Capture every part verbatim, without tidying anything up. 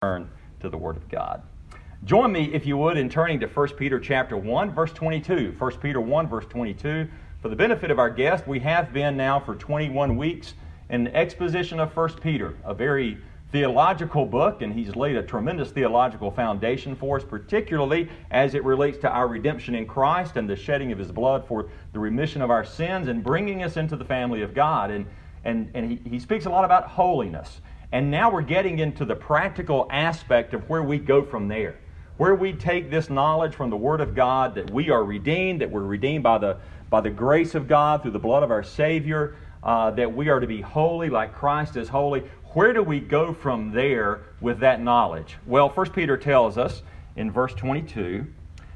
turn to the Word of God. Join me, if you would, in turning to First Peter chapter one, verse twenty-two. First Peter one, verse twenty-two. For the benefit of our guest, we have been now for twenty-one weeks in the exposition of First Peter, a very theological book, and he's laid a tremendous theological foundation for us, particularly as it relates to our redemption in Christ and the shedding of His blood for the remission of our sins and bringing us into the family of God. And, and, and he, he speaks a lot about holiness. And now we're getting into the practical aspect of where we go from there, where we take this knowledge from the Word of God that we are redeemed, that we're redeemed by the, by the grace of God through the blood of our Savior, uh, that we are to be holy like Christ is holy. Where do we go from there with that knowledge? Well, First Peter tells us in verse twenty-two,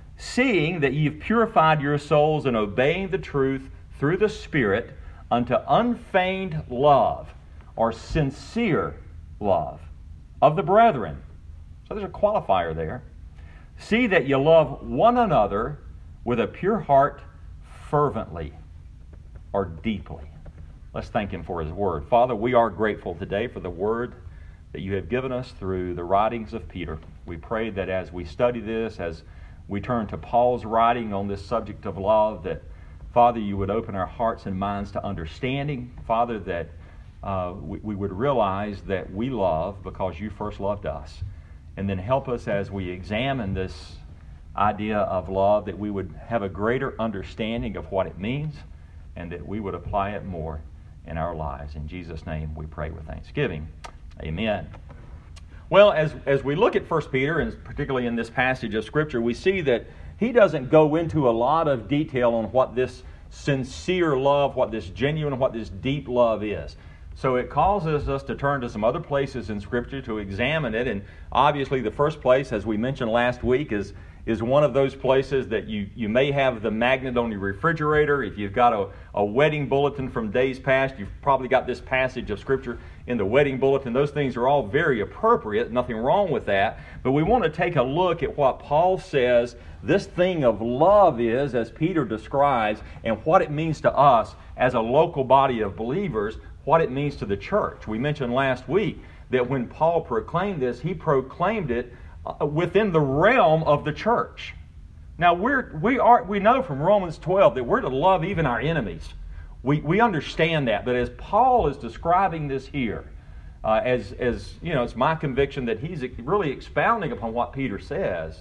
seeing that you've purified your souls in obeying the truth through the Spirit unto unfeigned love, or sincere love of the brethren. So there's a qualifier there. See that you love one another with a pure heart fervently or deeply. Let's thank Him for His Word. Father, we are grateful today for the Word that You have given us through the writings of Peter. We pray that as we study this, as we turn to Paul's writing on this subject of love, that, Father, You would open our hearts and minds to understanding. Father, that uh, we, we would realize that we love because You first loved us. And then help us as we examine this idea of love, that we would have a greater understanding of what it means and that we would apply it more in our lives. In Jesus' name we pray with thanksgiving. Amen. Well, as, as we look at First Peter, and particularly in this passage of Scripture, we see that he doesn't go into a lot of detail on what this sincere love, what this genuine, what this deep love is. So it causes us to turn to some other places in Scripture to examine it. And obviously the first place, as we mentioned last week, is is one of those places that you, you may have the magnet on your refrigerator. If you've got a, a wedding bulletin from days past, you've probably got this passage of Scripture in the wedding bulletin. Those things are all very appropriate, nothing wrong with that. But we want to take a look at what Paul says this thing of love is, as Peter describes, and what it means to us as a local body of believers, what it means to the church. We mentioned last week that when Paul proclaimed this, he proclaimed it within the realm of the church. Now, we're, we are we know from Romans twelve that we're to love even our enemies. We we understand that, but as Paul is describing this here, uh, as as you know, it's my conviction that he's really expounding upon what Peter says.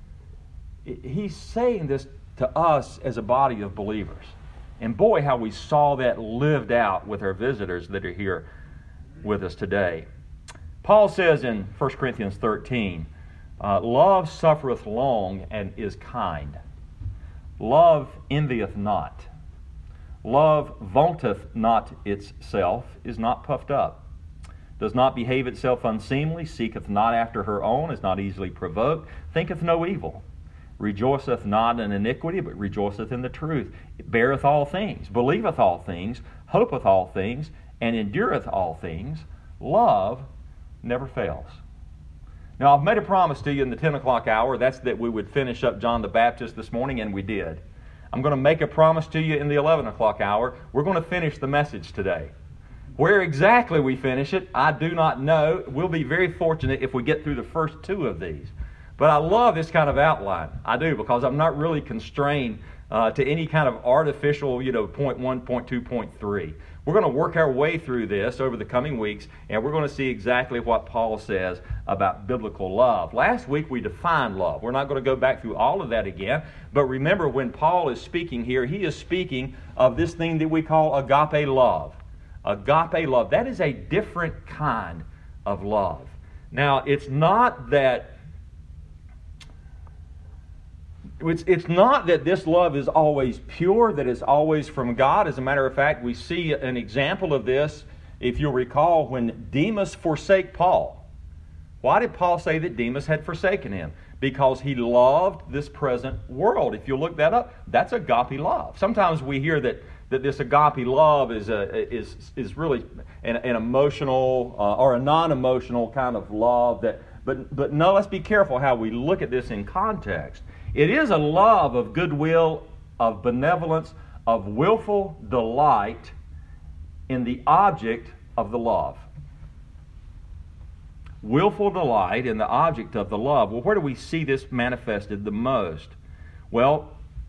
He's saying this to us as a body of believers, and boy, how we saw that lived out with our visitors that are here with us today. Paul says in First Corinthians thirteen. Uh, love suffereth long and is kind. Love envieth not. Love vaunteth not itself, is not puffed up, does not behave itself unseemly, seeketh not after her own, is not easily provoked, thinketh no evil, rejoiceth not in iniquity, but rejoiceth in the truth. It beareth all things, believeth all things, hopeth all things, and endureth all things. Love never fails. Now, I've made a promise to you in the ten o'clock hour. That's that we would finish up John the Baptist this morning, and we did. I'm going to make a promise to you in the eleven o'clock hour. We're going to finish the message today. Where exactly we finish it, I do not know. We'll be very fortunate if we get through the first two of these. But I love this kind of outline. I do, because I'm not really constrained uh, to any kind of artificial, you know, point one, point two, point three. We're going to work our way through this over the coming weeks, and we're going to see exactly what Paul says about biblical love. Last week we defined love. We're not going to go back through all of that again, but remember, when Paul is speaking here, he is speaking of this thing that we call agape love. Agape love, that is a different kind of love. Now, it's not that It's, it's not that this love is always pure, that it's always from God. As a matter of fact, we see an example of this, if you'll recall, when Demas forsake Paul. Why did Paul say that Demas had forsaken him? Because he loved this present world. If you look that up, that's agape love. Sometimes we hear that, that this agape love is a, is, is really an, an emotional uh, or a non-emotional kind of love. That, but, but no, let's be careful how we look at this in context. It is a love of goodwill, of benevolence, of willful delight in the object of the love. willful delight in the object of the love. Well, where do we see this manifested the most? Well,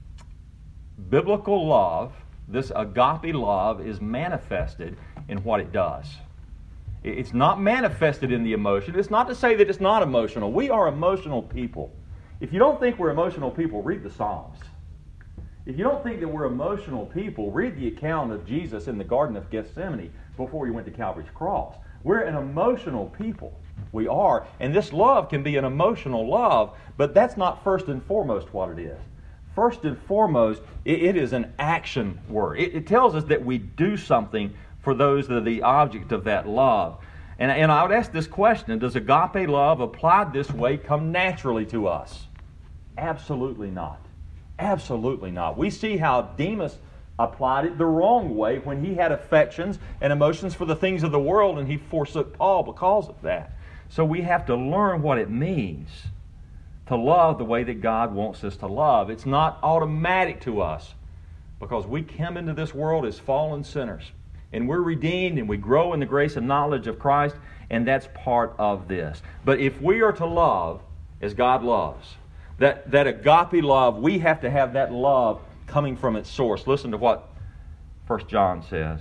biblical love, this agape love, is manifested in what it does. It's not manifested in the emotion. It's not to say that it's not emotional. We are emotional people. If you don't think we're emotional people, read the Psalms. If you don't think that we're emotional people, read the account of Jesus in the Garden of Gethsemane before he went to Calvary's cross. We're an emotional people. We are. And this love can be an emotional love, but that's not first and foremost what it is. First and foremost, it, it is an action word. It, it tells us that we do something for those that are the object of that love. And, and I would ask this question, does agape love applied this way come naturally to us? Absolutely not. Absolutely not. We see how Demas applied it the wrong way when he had affections and emotions for the things of the world, and he forsook Paul because of that. So we have to learn what it means to love the way that God wants us to love. It's not automatic to us because we come into this world as fallen sinners, and we're redeemed and we grow in the grace and knowledge of Christ, and that's part of this. But if we are to love as God loves, that, that agape love, we have to have that love coming from its source. Listen to what First John says.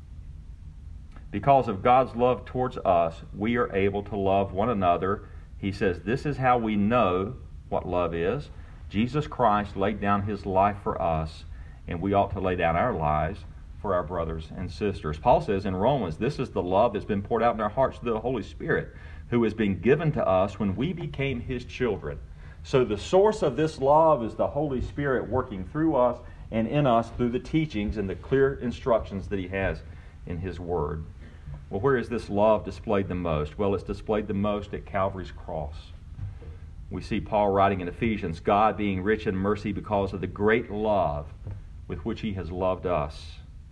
Because of God's love towards us, we are able to love one another. He says, this is how we know what love is. Jesus Christ laid down his life for us, and we ought to lay down our lives for our brothers and sisters. Paul says in Romans, this is the love that's been poured out in our hearts through the Holy Spirit, who has been given to us when we became his children. So the source of this love is the Holy Spirit working through us and in us through the teachings and the clear instructions that he has in his Word. Well, where is this love displayed the most? Well, it's displayed the most at Calvary's cross. We see Paul writing in Ephesians, God being rich in mercy because of the great love with which he has loved us,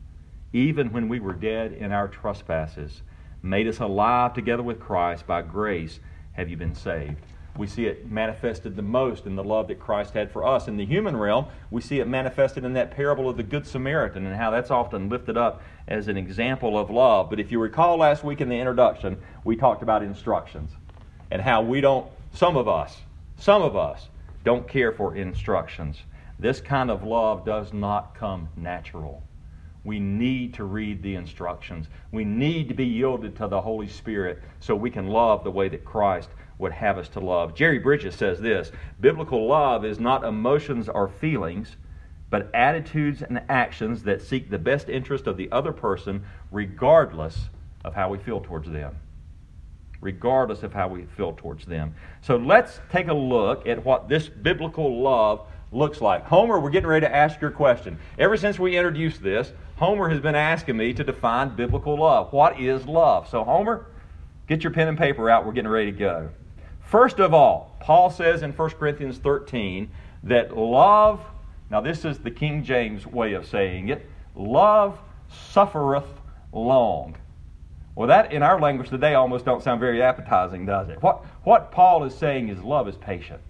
even when we were dead in our trespasses, made us alive together with Christ. By grace have you been saved. We see it manifested the most in the love that Christ had for us. In the human realm, we see it manifested in that parable of the Good Samaritan and how that's often lifted up as an example of love. But if you recall last week in the introduction, we talked about instructions and how we don't, some of us, some of us don't care for instructions. This kind of love does not come natural. We need to read the instructions. We need to be yielded to the Holy Spirit so we can love the way that Christ would have us to love. Jerry Bridges says this, biblical love is not emotions or feelings, but attitudes and actions that seek the best interest of the other person regardless of how we feel towards them. Regardless of how we feel towards them. So let's take a look at what this biblical love looks like. Homer, we're getting ready to ask your question. Ever since we introduced this, Homer has been asking me to define biblical love. What is love? So Homer, get your pen and paper out. We're getting ready to go. First of all, Paul says in First Corinthians thirteen that love, now this is the King James way of saying it, love suffereth long. Well, that in our language today almost don't sound very appetizing, does it? What, what Paul is saying is love is patient.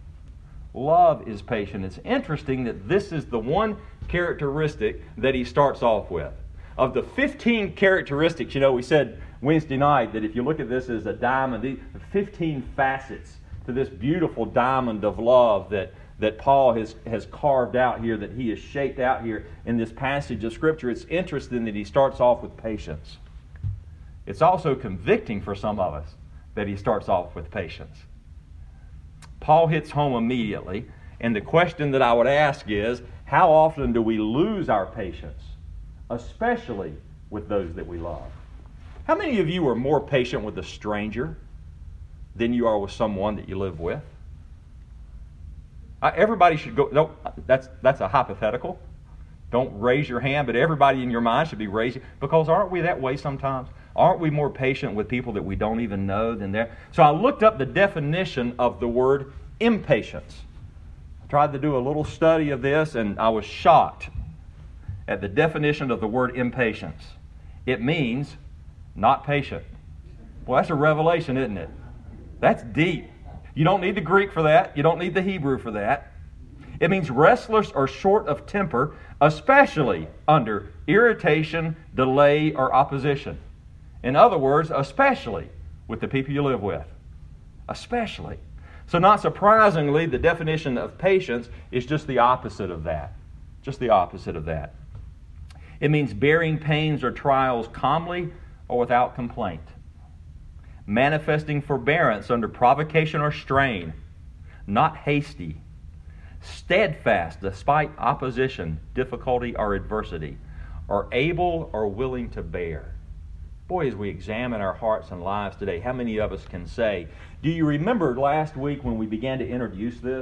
Love is patient. It's interesting that this is the one characteristic that he starts off with. Of the fifteen characteristics, you know, we said Wednesday night that if you look at this as a diamond, the fifteen facets to this beautiful diamond of love that, that Paul has, has carved out here, that he has shaped out here in this passage of Scripture. It's interesting that he starts off with patience. It's also convicting for some of us that he starts off with patience. Paul hits home immediately, and the question that I would ask is, how often do we lose our patience, especially with those that we love? How many of you are more patient with a stranger than you are with someone that you live with? Uh, everybody should go, no, that's, that's a hypothetical. Don't raise your hand, but everybody in your mind should be raising, because aren't we that way sometimes? Aren't we more patient with people that we don't even know than that? So I looked up the definition of the word impatience. I tried to do a little study of this, and I was shocked at the definition of the word impatience. It means not patient. Well, that's a revelation, isn't it? That's deep. You don't need the Greek for that. You don't need the Hebrew for that. It means restless or short of temper, especially under irritation, delay, or opposition. In other words, especially with the people you live with. Especially. So not surprisingly, the definition of patience is just the opposite of that. Just the opposite of that. It means bearing pains or trials calmly or without complaint. Manifesting forbearance under provocation or strain. Not hasty. Steadfast despite opposition, difficulty, or adversity. Or able or willing to bear. Boy, as we examine our hearts and lives today, how many of us can say, do you remember last week when we began to introduce this?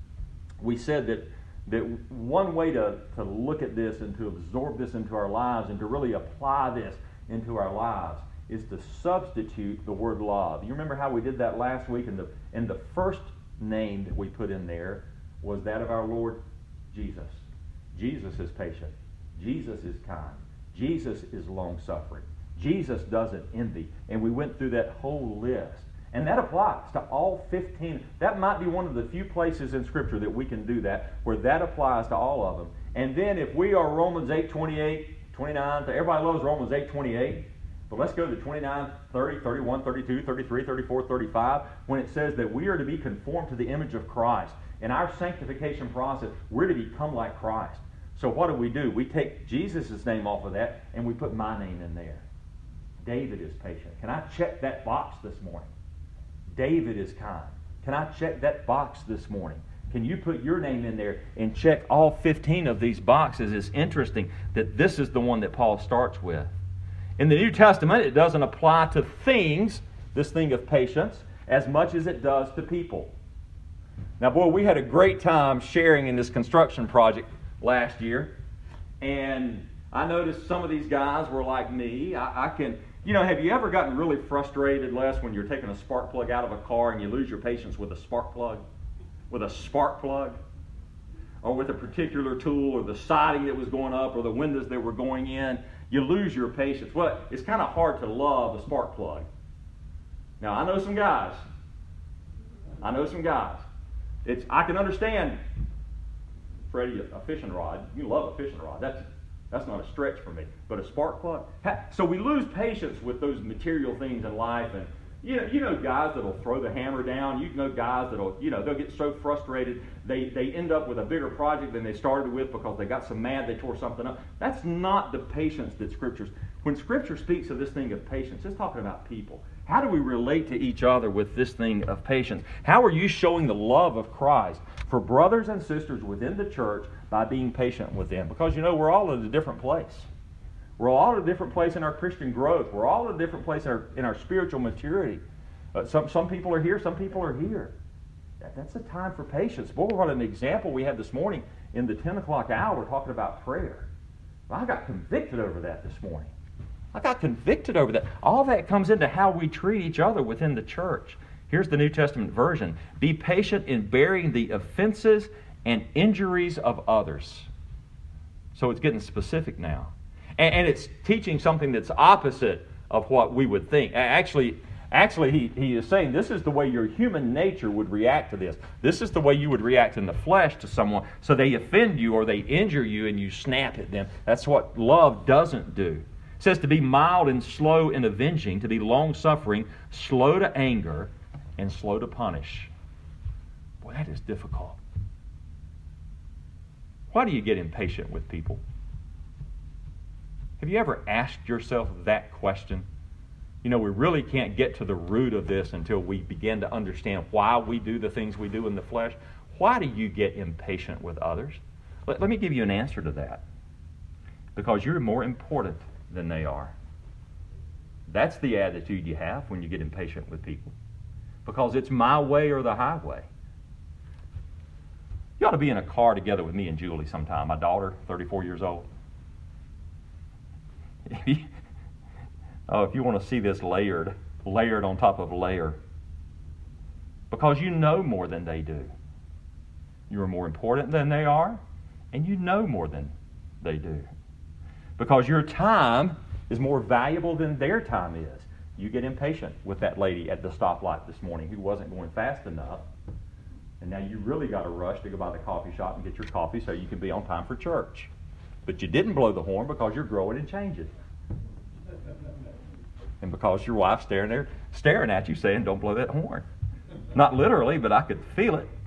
We said that, that one way to, to look at this and to absorb this into our lives and to really apply this into our lives is to substitute the word love. You remember how we did that last week, and the, and the first name that we put in there was that of our Lord Jesus. Jesus is patient. Jesus is kind. Jesus is long-suffering. Jesus doesn't envy. And we went through that whole list. And that applies to all fifteen. That might be one of the few places in Scripture that we can do that, where that applies to all of them. And then if we are Romans eight twenty-eight, twenty-nine, everybody loves Romans eight twenty-eight, but let's go to twenty-nine, thirty, thirty-one, thirty-two, thirty-three, thirty-four, thirty-five, when it says that we are to be conformed to the image of Christ. In our sanctification process, we're to become like Christ. So what do we do? We take Jesus' name off of that, and we put my name in there. David is patient. Can I check that box this morning? David is kind. Can I check that box this morning? Can you put your name in there and check all fifteen of these boxes? It's interesting that this is the one that Paul starts with. In the New Testament, it doesn't apply to things, this thing of patience, as much as it does to people. Now, boy, we had a great time sharing in this construction project last year. And I noticed some of these guys were like me. I, I can... You know, have you ever gotten really frustrated, Les, when you're taking a spark plug out of a car and you lose your patience with a spark plug? With a spark plug? Or with a particular tool, or the siding that was going up, or the windows that were going in? You lose your patience. Well, it's kind of hard to love a spark plug. Now, I know some guys. I know some guys. It's I can understand, Freddie, a fishing rod. You love a fishing rod. That's That's not a stretch for me. But a spark plug? So we lose patience with those material things in life. And you know, you know guys that'll throw the hammer down. You know guys that'll, you know, they'll get so frustrated they, they end up with a bigger project than they started with because they got so mad they tore something up. That's not the patience that Scripture's. When Scripture speaks of this thing of patience, it's talking about people. How do we relate to each other with this thing of patience? How are you showing the love of Christ for brothers and sisters within the church by being patient with them? Because, you know, we're all at a different place. We're all at a different place in our Christian growth. We're all at a different place in our, in our spiritual maturity. Uh, some, some people are here, some people are here. That, that's a time for patience. Boy, what an example we had this morning in the ten o'clock hour talking about prayer. Well, I got convicted over that this morning. I got convicted over that. All that comes into how we treat each other within the church. Here's the New Testament version. Be patient in bearing the offenses and injuries of others. So it's getting specific now. And, and it's teaching something that's opposite of what we would think. Actually, actually he, he is saying this is the way your human nature would react to this. This is the way you would react in the flesh to someone. So they offend you or they injure you and you snap at them. That's what love doesn't do. It says to be mild and slow in avenging, to be long-suffering, slow to anger, and slow to punish. Boy, that is difficult. Why do you get impatient with people? Have you ever asked yourself that question? You know, we really can't get to the root of this until we begin to understand why we do the things we do in the flesh. Why do you get impatient with others? Let, let me give you an answer to that. Because you're more important than they are. That's the attitude you have when you get impatient with people. Because it's my way or the highway. You ought to be in a car together with me and Julie sometime. My daughter, thirty-four years old. Oh, if you want to see this layered, layered on top of layer. Because you know more than they do. You are more important than they are, and you know more than they do. Because your time is more valuable than their time is. You get impatient with that lady at the stoplight this morning who wasn't going fast enough. And now you really got to rush to go by the coffee shop and get your coffee so you can be on time for church. But you didn't blow the horn because you're growing and changing. And because your wife's staring there, staring at you saying, don't blow that horn. Not literally, but I could feel it.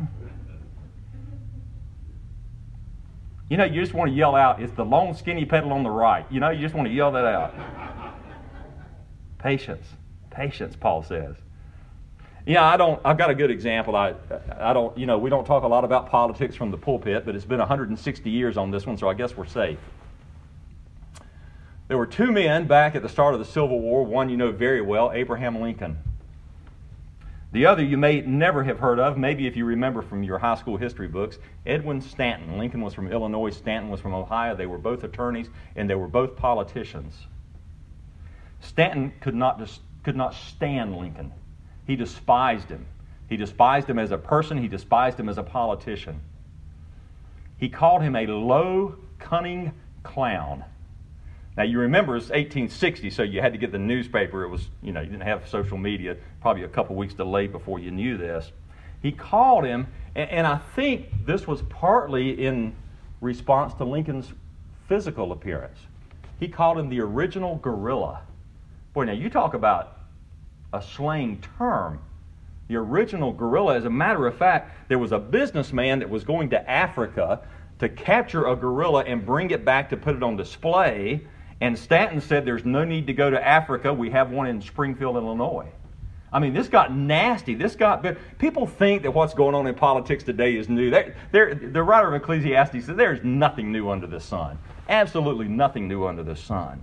You know, you just want to yell out, it's the long skinny pedal on the right. You know, you just want to yell that out. Patience. Patience, Paul says. Yeah, I don't, I've got a good example. I, I don't, you know, we don't talk a lot about politics from the pulpit, but it's been one hundred sixty years on this one, so I guess we're safe. There were two men back at the start of the Civil War. One you know very well, Abraham Lincoln. The other you may never have heard of, maybe if you remember from your high school history books, Edwin Stanton. Lincoln was from Illinois, Stanton was from Ohio. They were both attorneys, and they were both politicians. Stanton could not, could not stand Lincoln. He despised him. He despised him as a person. He despised him as a politician. He called him a low, cunning clown. Now, you remember it's eighteen sixty, so you had to get the newspaper. It was, you know, you didn't have social media, probably a couple weeks delayed before you knew this. He called him, and, and I think this was partly in response to Lincoln's physical appearance. He called him the original gorilla. Boy, now you talk about a slang term. The original gorilla. As a matter of fact, there was a businessman that was going to Africa to capture a gorilla and bring it back to put it on display. And Stanton said, there's no need to go to Africa. We have one in Springfield, Illinois. I mean, this got nasty. This got big. People think that what's going on in politics today is new. They're, they're, the writer of Ecclesiastes says there's nothing new under the sun. Absolutely nothing new under the sun.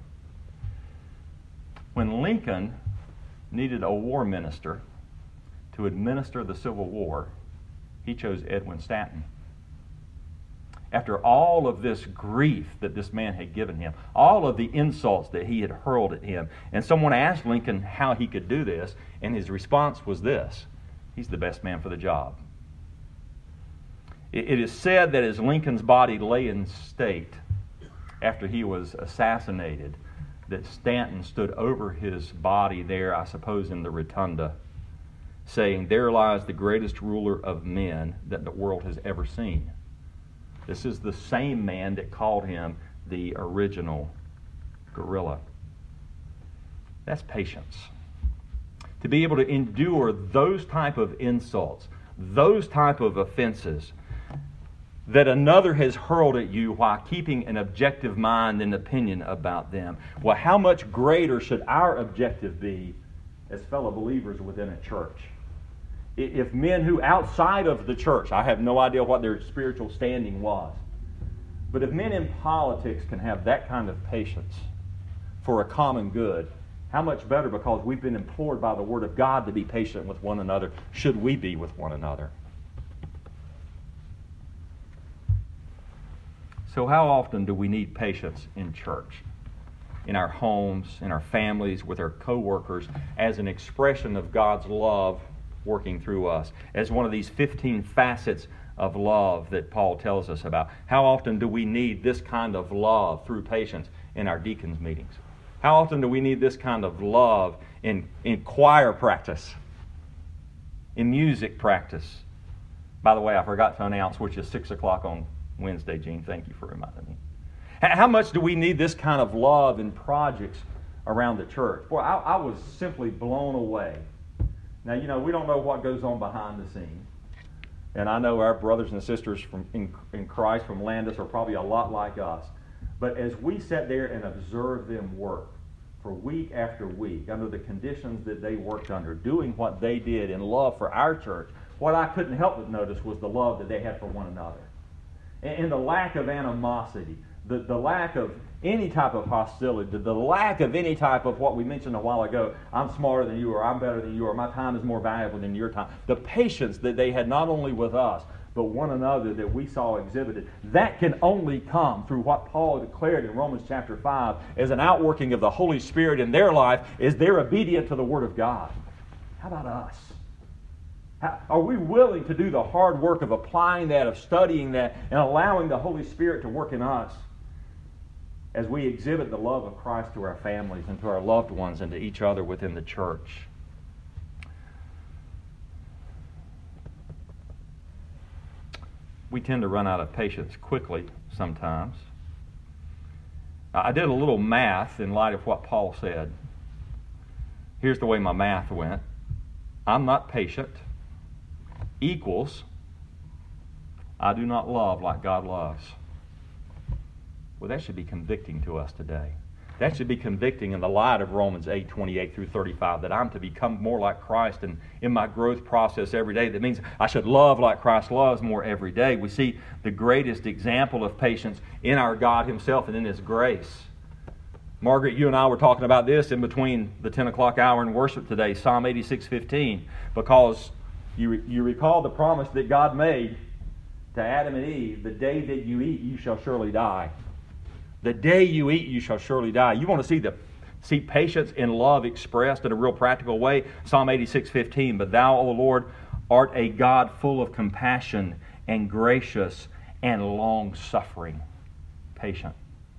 When Lincoln needed a war minister to administer the Civil War, he chose Edwin Stanton. After all of this grief that this man had given him, all of the insults that he had hurled at him, and someone asked Lincoln how he could do this, and his response was this: he's the best man for the job. It, it is said that as Lincoln's body lay in state after he was assassinated, that Stanton stood over his body there, I suppose in the rotunda, saying, "There lies the greatest ruler of men that the world has ever seen." This is the same man that called him the original gorilla. That's patience. To be able to endure those type of insults, those type of offenses that another has hurled at you while keeping an objective mind and opinion about them. Well, how much greater should our objective be as fellow believers within a church? If men who outside of the church, I have no idea what their spiritual standing was, but if men in politics can have that kind of patience for a common good, how much better, because we've been implored by the Word of God to be patient with one another, should we be with one another? So how often do we need patience in church, in our homes, in our families, with our co-workers, as an expression of God's love working through us, as one of these fifteen facets of love that Paul tells us about? How often do we need this kind of love through patience in our deacons' meetings? How often do we need this kind of love in, in choir practice, in music practice? By the way, I forgot to announce which is six o'clock on Wednesday, Gene. Thank you for reminding me. How much do we need this kind of love in projects around the church? Boy, I, I was simply blown away. Now, you know, we don't know what goes on behind the scenes. And I know our brothers and sisters from in, in Christ from Landis are probably a lot like us. But as we sat there and observed them work for week after week, under the conditions that they worked under, doing what they did in love for our church, what I couldn't help but notice was the love that they had for one another. And, and the lack of animosity, the, the lack of any type of hostility, the, the lack of any type of what we mentioned a while ago, I'm smarter than you, or I'm better than you, or my time is more valuable than your time. The patience that they had not only with us, but one another that we saw exhibited, that can only come through what Paul declared in Romans chapter five as an outworking of the Holy Spirit in their life, as they're obedient to the Word of God. How about us? How, are we willing to do the hard work of applying that, of studying that, and allowing the Holy Spirit to work in us as we exhibit the love of Christ to our families and to our loved ones and to each other within the church? We tend to run out of patience quickly sometimes. I did a little math in light of what Paul said. Here's the way my math went. I'm not patient. equals I do not love like God loves. Well, that should be convicting to us today. That should be convicting in the light of Romans eight, twenty-eight through thirty-five, that I'm to become more like Christ, and in my growth process every day, that means I should love like Christ loves more every day. We see the greatest example of patience in our God Himself and in His grace. Margaret, you and I were talking about this in between the ten o'clock hour in worship today, Psalm eighty-six fifteen, because you, you recall the promise that God made to Adam and Eve, the day that you eat, you shall surely die. The day you eat, you shall surely die. You want to see the see patience and love expressed in a real practical way? Psalm eighty-six fifteen, but thou, O Lord, art a God full of compassion and gracious and long-suffering, patient,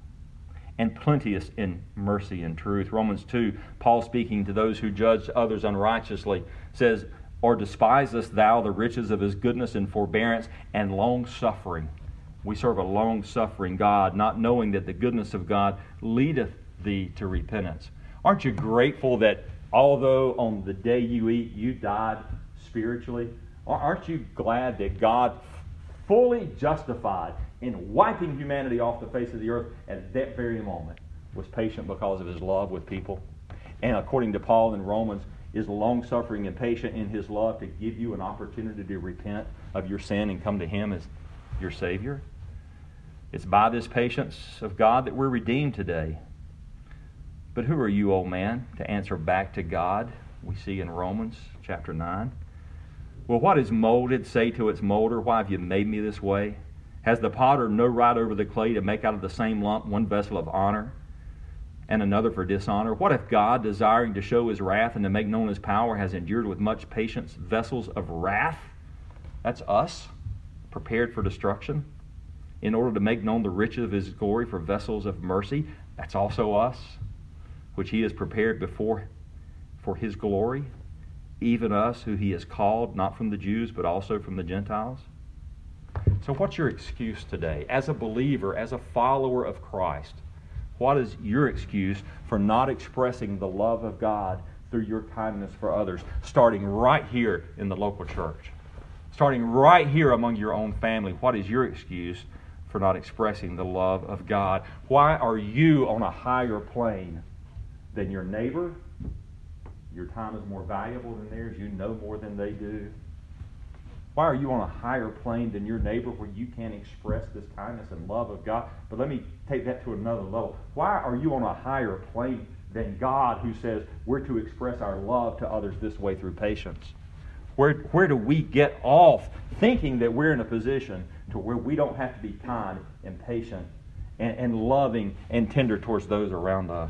and plenteous in mercy and truth. Romans two, Paul speaking to those who judge others unrighteously, says, or despisest thou the riches of His goodness and forbearance and long-suffering? We serve a long-suffering God, not knowing that the goodness of God leadeth thee to repentance. Aren't you grateful that although on the day you eat, you died spiritually? Aren't you glad that God fully justified in wiping humanity off the face of the earth at that very moment was patient because of His love with people? And according to Paul in Romans, is long-suffering and patient in His love to give you an opportunity to repent of your sin and come to Him as your Savior? It's by this patience of God that we're redeemed today. But who are you, old man, to answer back to God? We see in Romans chapter nine. Well, what is molded say to its molder, why have you made me this way? Has the potter no right over the clay to make out of the same lump one vessel of honor and another for dishonor? What if God, desiring to show His wrath and to make known His power, has endured with much patience vessels of wrath? That's us, prepared for destruction, in order to make known the riches of His glory for vessels of mercy. That's also us, which He has prepared before for His glory, even us who He has called, not from the Jews, but also from the Gentiles. So what's your excuse today? As a believer, as a follower of Christ, what is your excuse for not expressing the love of God through your kindness for others, starting right here in the local church? Starting right here among your own family, what is your excuse for not expressing the love of God? Why are you on a higher plane than your neighbor? Your time is more valuable than theirs. You know more than they do. Why are you on a higher plane than your neighbor where you can't express this kindness and love of God? But let me take that to another level. Why are you on a higher plane than God, who says we're to express our love to others this way through patience? Where, where do we get off thinking that we're in a position to where we don't have to be kind and patient and, and loving and tender towards those around us?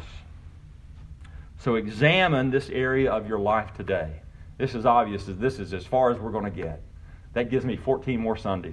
So examine this area of your life today. This is obvious. This is as far as we're going to get. That gives me fourteen more Sundays.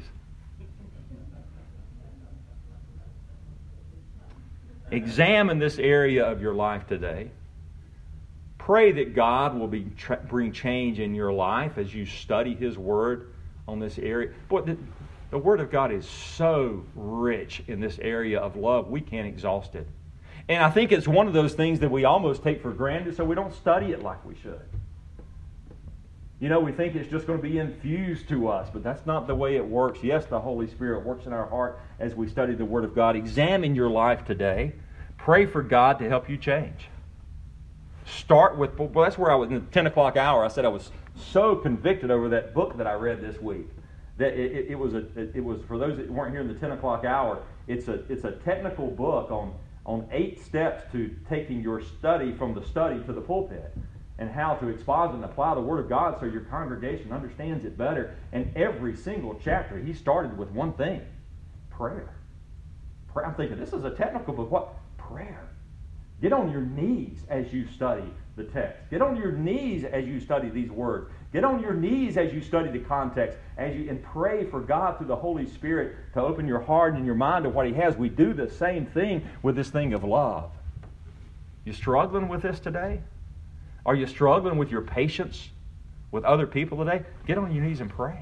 Examine this area of your life today. Pray that God will be tra- bring change in your life as you study His Word on this area. Boy, the, the Word of God is so rich in this area of love, we can't exhaust it. And I think it's one of those things that we almost take for granted, so we don't study it like we should. You know, we think it's just going to be infused to us, but that's not the way it works. Yes, the Holy Spirit works in our heart as we study the Word of God. Examine your life today. Pray for God to help you change. Start with, well, that's where I was in the ten o'clock hour. I said I was so convicted over that book that I read this week. That it, it, it was a, it, it was for those that weren't here in the ten o'clock hour. It's a, it's a technical book on on eight steps to taking your study from the study to the pulpit, and how to exposit and apply the Word of God so your congregation understands it better. And every single chapter, he started with one thing: prayer. prayer. I'm thinking, this is a technical book. What? Prayer. Get on your knees as you study the text. Get on your knees as you study these words. Get on your knees as you study the context, as you and pray for God through the Holy Spirit to open your heart and your mind to what He has. We do the same thing with this thing of love. You struggling with this today? Are you struggling with your patience with other people today? Get on your knees and pray.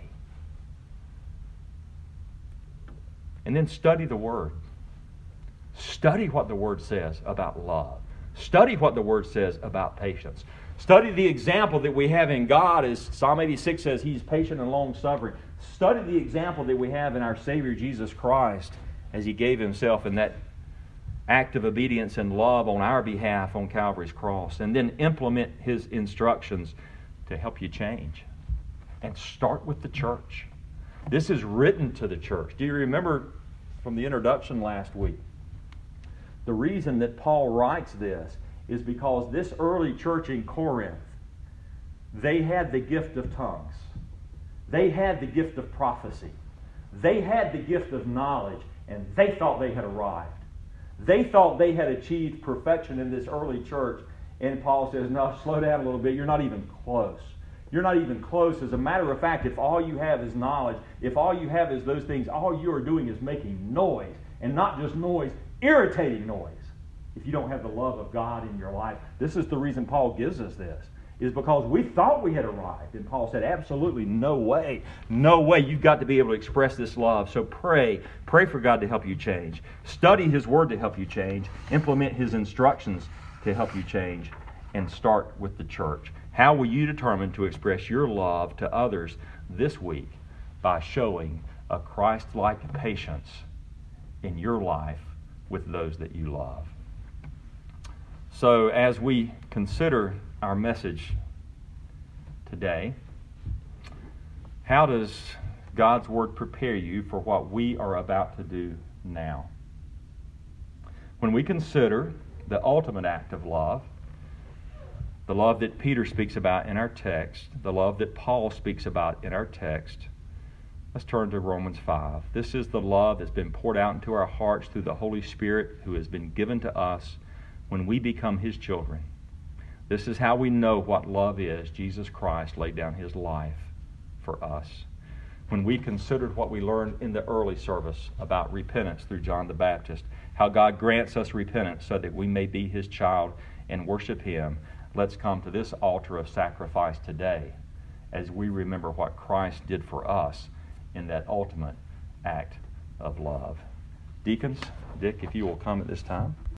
And then study the Word. Study what the Word says about love. Study what the Word says about patience. Study the example that we have in God, as Psalm eighty-six says, He's patient and long-suffering. Study the example that we have in our Savior Jesus Christ as He gave Himself in that act of obedience and love on our behalf on Calvary's cross. And then implement His instructions to help you change. And start with the church. This is written to the church. Do you remember from the introduction last week? The reason that Paul writes this is because this early church in Corinth, they had the gift of tongues. They had the gift of prophecy. They had the gift of knowledge, and they thought they had arrived. They thought they had achieved perfection in this early church, and Paul says, no, slow down a little bit. You're not even close. You're not even close. As a matter of fact, if all you have is knowledge, if all you have is those things, all you are doing is making noise, and not just noise, irritating noise. If you don't have the love of God in your life, this is the reason Paul gives us this, is because we thought we had arrived. And Paul said, absolutely no way. No way. You've got to be able to express this love. So pray. Pray for God to help you change. Study His Word to help you change. Implement His instructions to help you change. And start with the church. How will you determine to express your love to others this week? By showing a Christ-like patience in your life with those that you love. So as we consider our message today, how does God's Word prepare you for what we are about to do now? When we consider the ultimate act of love, the love that Peter speaks about in our text, the love that Paul speaks about in our text, let's turn to Romans five. This is the love that's been poured out into our hearts through the Holy Spirit who has been given to us when we become His children. This is how we know what love is. Jesus Christ laid down His life for us. When we considered what we learned in the early service about repentance through John the Baptist, how God grants us repentance so that we may be His child and worship Him, let's come to this altar of sacrifice today as we remember what Christ did for us in that ultimate act of love. Deacons, Dick, if you will come at this time.